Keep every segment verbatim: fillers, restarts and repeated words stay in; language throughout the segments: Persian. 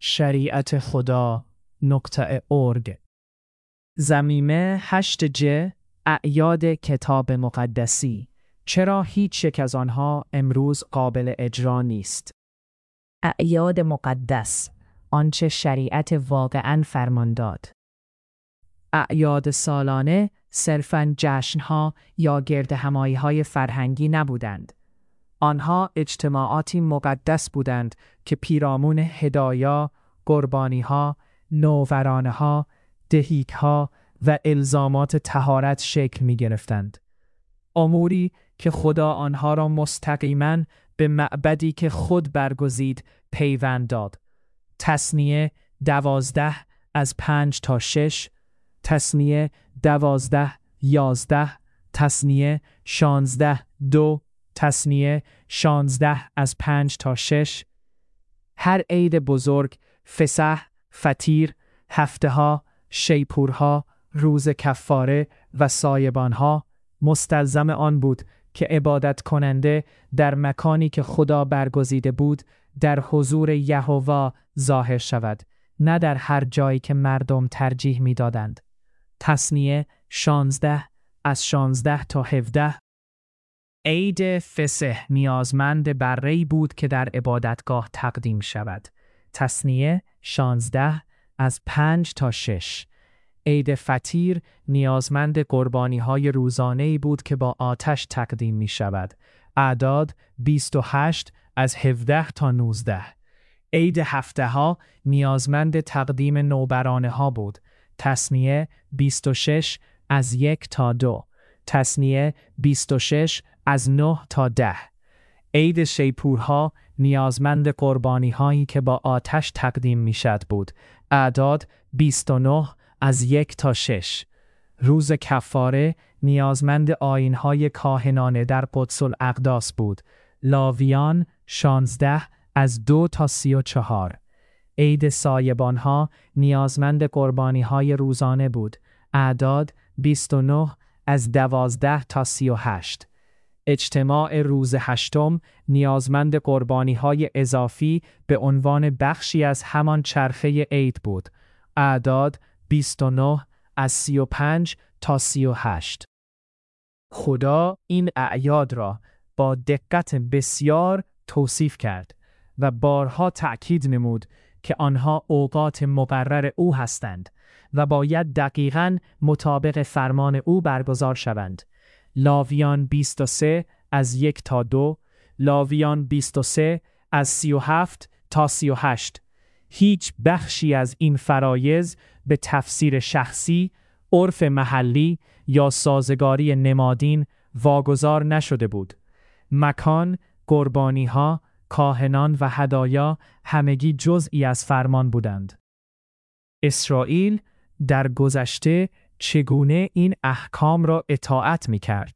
شریعت خدا نقطه ارگ. ضمیمه هشت ج اعیاد کتاب مقدسی. چرا هیچ یک از آنها امروز قابل اجرا نیست؟ اعیاد مقدس، آنچه شریعت واقعاً فرمان داد. اعیاد سالانه صرفاً جشنها یا گردهمایی‌های فرهنگی نبودند. آنها اجتماعاتی مقدس بودند که پیرامون هدایا، قربانی‌ها، نوورانه‌ها، دهیک‌ها و الزامات طهارت شکل می‌گرفتند. اموری که خدا آنها را مستقیماً به معبدی که خود برگزید پیوند داد. تثنیه دوازده از پنج تا شش، تثنیه دوازده یازده، تثنیه شانزده دو، تثنیه شانزده از پنج تا شش. هر عید بزرگ، فسح، فطیر، هفته ها، شیپورها، روز کفاره و سایبانها مستلزم آن بود که عبادت کننده در مکانی که خدا برگزیده بود در حضور یهوه ظاهر شود، نه در هر جایی که مردم ترجیح می دادند. تثنیه شانزده از شانزده تا هفده. عید فسح نیازمند بره‌ای بود که در عبادتگاه تقدیم شود. تثنیه شانزده از پنج تا شش. عید فطیر نیازمند قربانی‌های روزانه‌ای بود که با آتش تقدیم می شود. اعداد بیست و هشت از هفده تا نوزده. عید هفته ها نیازمند تقدیم نوبرانه ها بود. تثنیه بیست و شش از یک تا دو. تثنیه بیست و شش از نه تا ده. عید شیپورها نیازمند قربانی هایی که با آتش تقدیم می شد بود. اعداد بیست و نه از یک تا شش. روز کفاره نیازمند آیین های کاهنانه در قدس الاقداس بود. لاویان شانزده از دو تا سی و چهار. عید سایبان ها نیازمند قربانی های روزانه بود. اعداد بیست و نه از دوازده تا سی و هشت. اجتماع روز هشتم نیازمند قربانی های اضافی به عنوان بخشی از همان چرخه عید بود. اعداد بیست و نه از سی و پنج تا سی و هشت. خدا این اعیاد را با دقت بسیار توصیف کرد و بارها تأکید نمود که آنها اوقات مقرر او هستند و باید دقیقاً مطابق فرمان او برگزار شوند. لاویان بیست و سه از یک تا دو، لاویان بیست و سه از سی و هفت تا سی و هشت. هیچ بخشی از این فرایض به تفسیر شخصی، عرف محلی یا سازگاری نمادین واگذار نشده بود. مکان، قربانی‌ها، کاهنان و هدایا همگی جزئی از فرمان بودند. اسرائیل در گذشته چگونه این احکام را اطاعت می کرد؟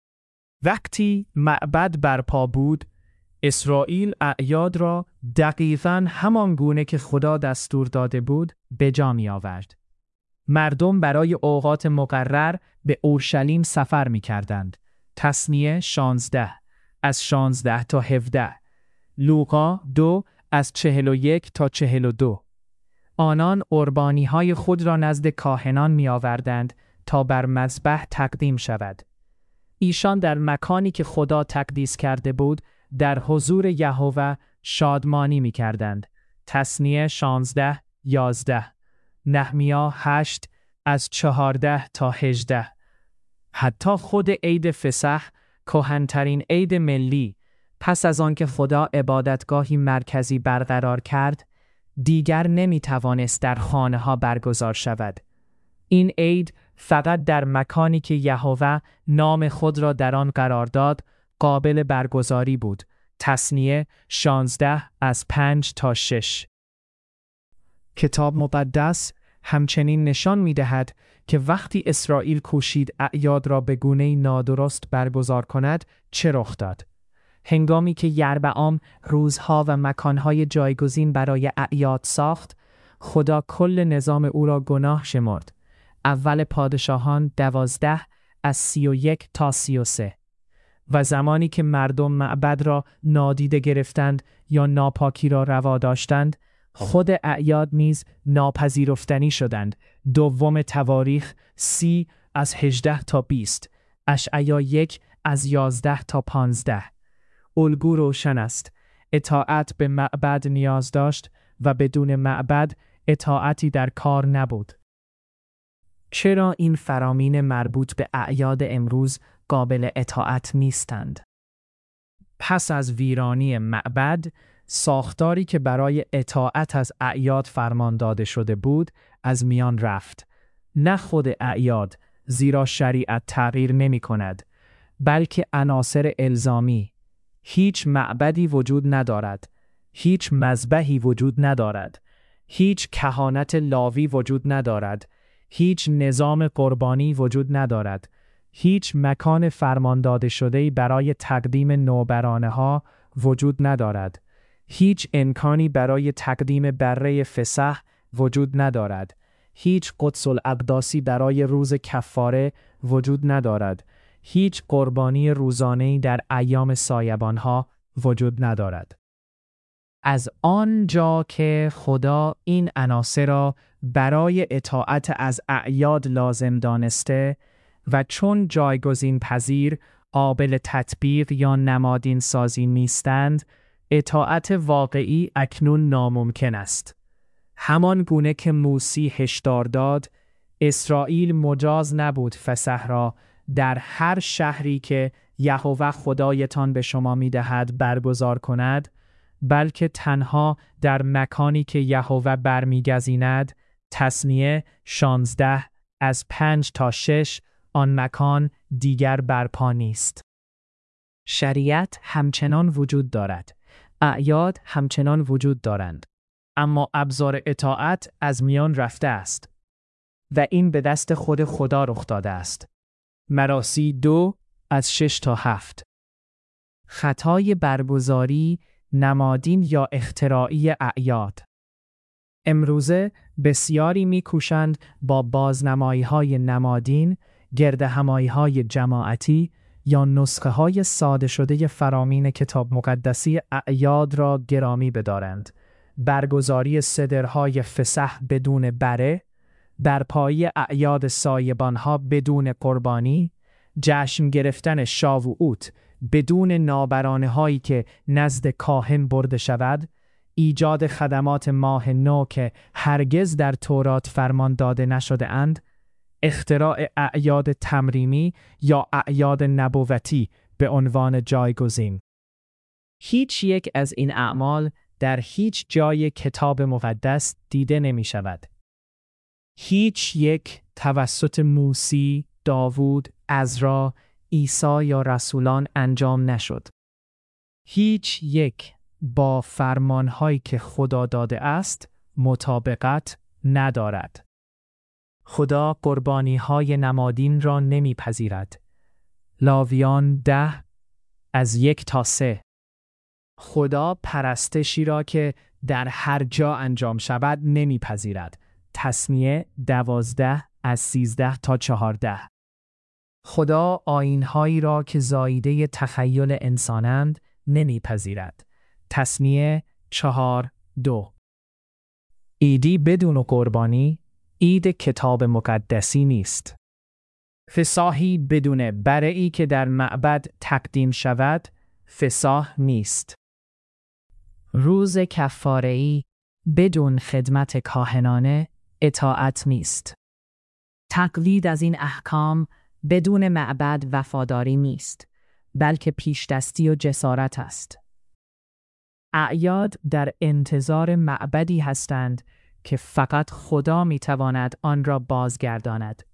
وقتی معبد برپا بود، اسرائیل اعیاد را دقیقاً همان گونه که خدا دستور داده بود به جا می آورد. مردم برای اوقات مقرر به اورشلیم سفر می کردند. تثنیه شانزده از شانزده تا هفده. لوقا دو از چهل و یک تا چهل و دو. آنان قربانی های خود را نزد کاهنان می آوردند تا بر مذبح تقدیم شود. ایشان در مکانی که خدا تقدیس کرده بود در حضور یهوه شادمانی می کردند. تثنیه شانزده یازده. نحمیا هشت از چهارده تا هجده. حتی خود عید فسح، کهن‌ترین عید ملی، پس از آن که خدا عبادتگاهی مرکزی برقرار کرد، دیگر نمی توانست در خانه ها برگزار شود. این عید فقط در مکانی که یهوه نام خود را در آن قرار داد قابل برگزاری بود. تثنیه شانزده از پنج تا شش. کتاب مقدس همچنین نشان می دهد که وقتی اسرائیل کوشید اعیاد را به گونه‌ای نادرست برگزار کند چه رخ داد. هنگامی که یربعام روزها و مکانهای جایگزین برای اعیاد ساخت، خدا کل نظام او را گناه شمرد. اول پادشاهان دوازده از سی و یک تا سی و سه. و زمانی که مردم معبد را نادیده گرفتند یا ناپاکی را روا داشتند، خود اعیاد نیز ناپذیرفتنی شدند. دوم تواریخ سی از هجده تا بیست، اشعیا یک از یازده تا پانزده. الگو روشن است. اطاعت به معبد نیاز داشت و بدون معبد اطاعتی در کار نبود. چرا این فرامین مربوط به اعیاد امروز قابل اطاعت نیستند؟ پس از ویرانی معبد، ساختاری که برای اطاعت از اعیاد فرمان داده شده بود، از میان رفت. نه خود اعیاد، زیرا شریعت تغییر نمی کند، بلکه عناصر الزامی. هیچ معبدی وجود ندارد. هیچ مذبحی وجود ندارد. هیچ کهانت لاوی وجود ندارد. هیچ نظام قربانی وجود ندارد. هیچ مکان فرمان داده شده‌ای برای تقدیم نوبرانه ها وجود ندارد. هیچ امکانی برای تقدیم بره فسح وجود ندارد. هیچ قدس الاقداسی برای روز کفاره وجود ندارد. هیچ قربانی روزانه‌ای در ایام سایبان‌ها وجود ندارد. از آنجا که خدا این عناصر را برای اطاعت از اعیاد لازم دانسته و چون جایگزین پذیر، قابل تطبیق یا نمادین سازی نیستند، اطاعت واقعی اکنون ناممکن است. همان گونه که موسی هشدار داد، اسرائیل مجاز نبود فسح را در هر شهری که یهوه خدایتان به شما می‌دهد برگزار کند، بلکه تنها در مکانی که یهوه برمی‌گزیند. تثنیه شانزده از پنج تا شش. آن مکان دیگر برپا نیست. شریعت همچنان وجود دارد. اعیاد همچنان وجود دارند. اما ابزار اطاعت از میان رفته است و این به دست خود خدا رخ داده است. مراسی دو از شش تا هفت. خطای برگزاری نمادین یا اختراعی اعیاد. امروزه بسیاری می‌کوشند با بازنمایی‌های نمادین، گردهمایی‌های جماعتی یا نسخه‌های ساده شده فرامین کتاب مقدسی اعیاد را گرامی بدارند. برگزاری صدرهای فسح بدون بره، برپایی اعیاد سایبان‌ها بدون قربانی، جشن گرفتن شاوعوت بدون نابرانه‌هایی که نزد کاهن برده شود، ایجاد خدمات ماه نو که هرگز در تورات فرمان داده نشده اند، اختراع اعیاد تمریمی یا اعیاد نبوتی به عنوان جایگزین. هیچ یک از این اعمال در هیچ جای کتاب مقدس دیده نمی شود. هیچ یک توسط موسی، داوود، عزرا، عیسی یا رسولان انجام نشد. هیچ یک با فرمانهایی که خدا داده است مطابقت ندارد. خدا قربانی‌های نمادین را نمی‌پذیرد. لاویان ده از یک تا سه. خدا پرستشی را که در هر جا انجام شود نمی‌پذیرد. تثنیه دوازده از سیزده تا چهارده. خدا آیین‌هایی را که زاییده تخیل انسانند نمی‌پذیرد. تثنیه چهار دو. عیدی بدون قربانی عید کتاب مقدسی نیست. فساحی بدون بره‌ای که در معبد تقدیم شود فساح نیست. روز کفاره‌ای بدون خدمت کاهنانه اطاعت نیست. تقلید از این احکام بدون معبد وفاداری نیست، بلکه پیشدستی و جسارت است. اعیاد در انتظار معبدی هستند که فقط خدا میتواند آن را بازگرداند.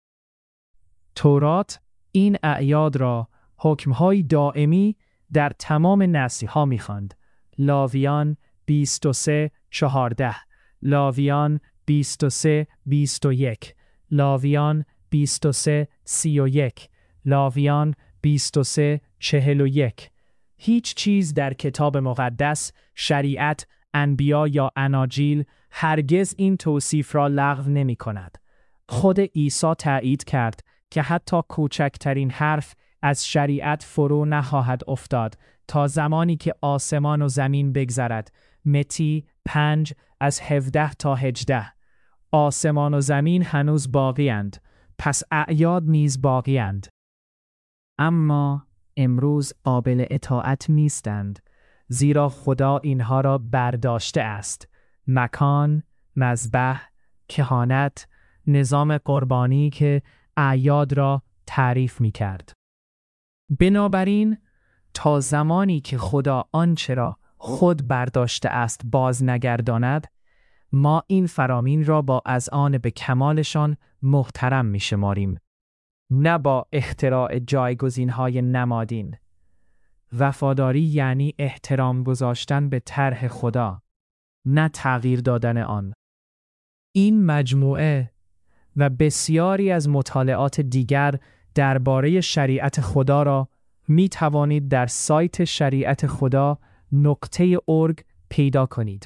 تورات این اعیاد را حکم‌های دائمی در تمام نسل‌ها می‌خواند. لاویان بیست و سه چهارده، لاویان بیست و سه بیست و یک، لاویان بیست و سه سی و یک، لاویان بیست و سه چهل و یک. هیچ چیز در کتاب مقدس، شریعت، انبیا یا اناجیل هرگز این توصیف را لغو نمی کند. خود عیسی تایید کرد که حتی کوچکترین حرف از شریعت فرو نخواهد افتاد تا زمانی که آسمان و زمین بگذرد. متی پنج از هفده تا هجده. آسمان و زمین هنوز باقی اند، پس اعیاد نیز باقی اند. اما امروز قابل اطاعت نیستند، زیرا خدا اینها را برداشته است: مکان، مذبح، کهانت، نظام قربانی که اعیاد را تعریف می کرد. بنابراین تا زمانی که خدا آنچه را خود برداشته است باز نگرداند، ما این فرامین را با اذعان به کمالشان محترم می شماریم، نه با اختراع جایگزین‌های نمادین. وفاداری یعنی احترام گذاشتن به طرح خدا، نه تغییر دادن آن. این مجموعه و بسیاری از مطالعات دیگر درباره شریعت خدا را می توانید در سایت شریعت خدا نقطه اورگ پیدا کنید.